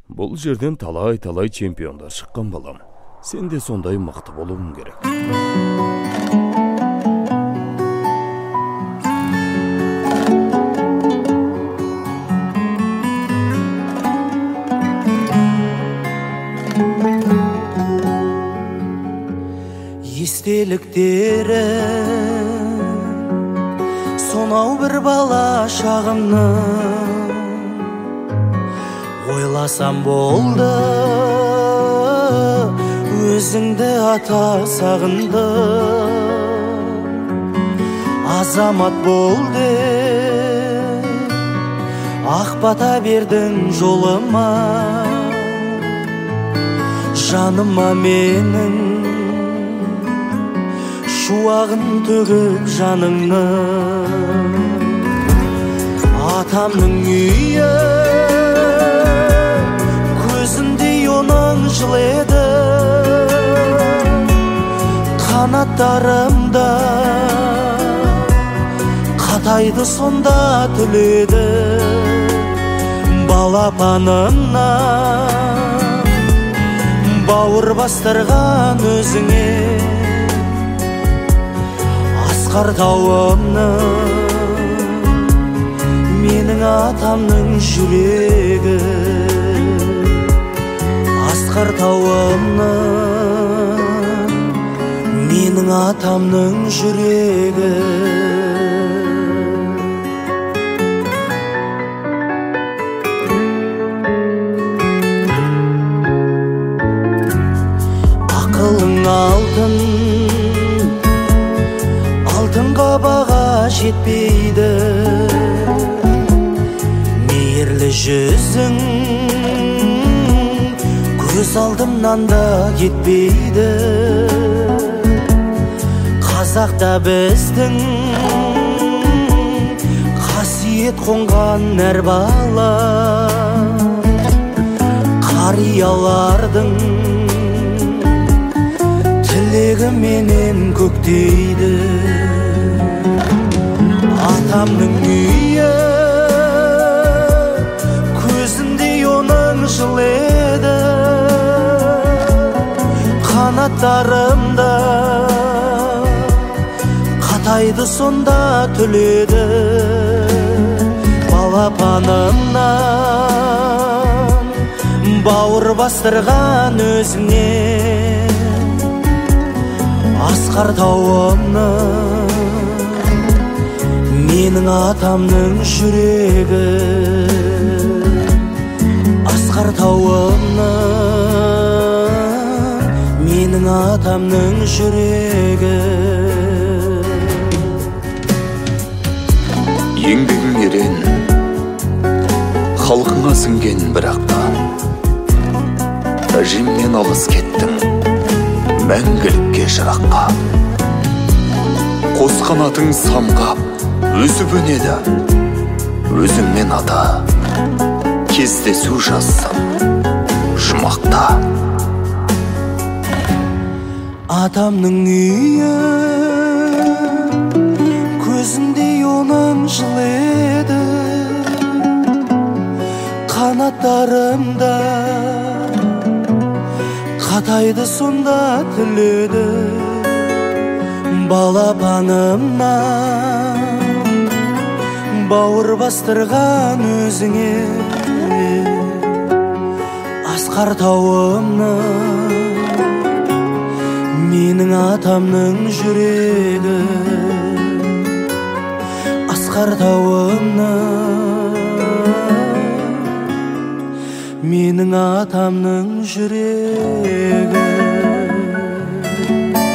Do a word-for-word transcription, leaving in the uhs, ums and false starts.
Бұл жерден талай-талай чемпиондар шыққан балам. Сен де сондай мықты болуың керек. Естеліктері сонау бір бала шағымның, ойласам болды өзіңді ата сағынды. Азамат болды ақ бата бердің жолыма, жаныма менің шуағын төгіп жаныңны. Атамның үйі көзіндей оның жылы еді, қанаттарымда қатайды сонда түледі. Балапанымна бауыр бастырған өзіңе, асқар тауымның менің атамның жүрегі. Асқар тауымның менің атамның жүрегі. Ақылың алтын, алтынға баға жетпейді. Мейірлі жүзің көз алдымнан да кетпейді. Қазақта біздің қасиет қонған әр бала, қариялардың тілегі менен көктейді. Атамның үйі көзіндей оның жылы еді, қанаттарымда қатайды сонда түледі. Балапанымнан бауыр бастырған өзіңе, асқар тауымның менің атамның жүрегі. Асқар тауымның менің атамның жүрегі. Еңбегің ерен, халқыңа сіңген бірақта, әжемнен алыс кеттің мәңгілікке жыраққа. Қос қанатың самғап өсіп өнеді, өзіңмен ата кездесу жазсам жұмақта. Атамның үйі көзіндей оның жылы еді, қанаттарымда қатайды сонда түледі. Балапанымнан бауыр бастырған өзіңе, асқар тауымның менің атамның жүрегі. Асқар тауымның менің атамның жүрегі.